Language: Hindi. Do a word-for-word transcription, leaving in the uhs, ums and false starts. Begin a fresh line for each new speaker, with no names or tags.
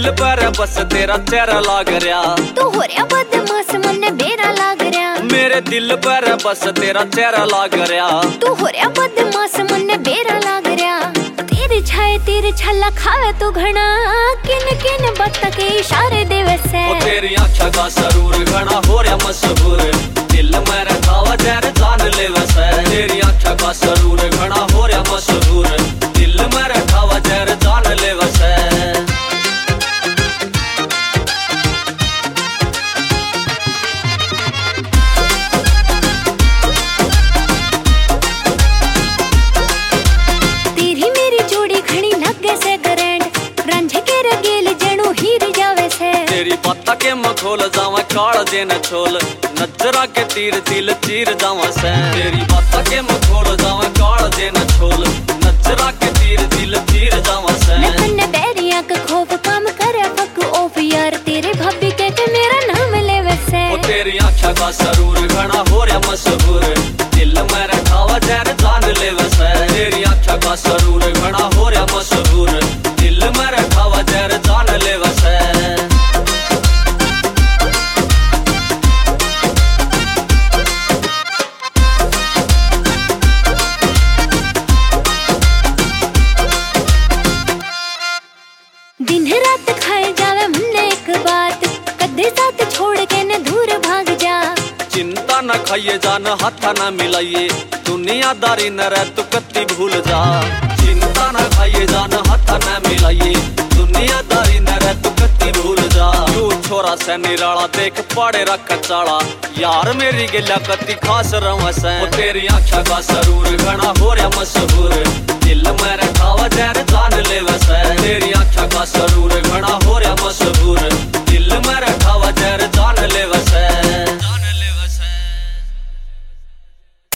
दिल पर बस तेरा चेहरा लाग रहा।
तू हो रहा बदमाश मन्ने बेरा लाग रहा।
मेरे दिल पर बस तेरा चेहरा लाग रहा।
तू हो रहा बदमाश मन्ने बेरा लाग रहा। तेरी छाए तेरे छल्ला खावे तू घना, किन किन बत्त के इशारे देवे से।
ओ तेरी आँखा का सरूर घना हो रहा मशहूर, दिल में रखावा जहर जान ले वैसे। तेरी आँखा का सरूर घना हो रहा मशहूर, दिल में रखावा जहर जान ले वैसे। तेरी पत्ता के मखोल जावा काल जेन छोल, नजरा के तीर दिल चीर जावा से। तेरी पत्ता के मखोल जावा काल जेन छोल, नजरा के तीर दिल चीर जावा से।
नन्ने बैरिया का खौफ काम करे फक ऑफ यार, तेरे भाभी के के मेरा नाम ले वैसे।
ओ तेरी आँखा का सरूर घना हो रहा मशहूर, दिल में रखावा जहर जान ले वैसे। तेरी आँखा का सरूर घना हो रहा मशहूर, दिल में रखावा जहर जान ले वैसे।
दिन रात खाए जावे मन्ने एक बात, कदे साथ छोड़ के न दूर भाग जा।
चिंता न खाइए जान हाथा न मिलाइए, दुनियादारी न रह तू कत्ती भूल जा। चिंता न खाइए जान हाथा न मिलाइए, दुनियादारी न रह तू कत्ती भूल जा। तू छोरा से निराला देख पाड़े रख चाला, यार मेरी गिला कत्ती खास रवा से। तेरी आँखा का सरूर घना हो रहा मशहूर, दिल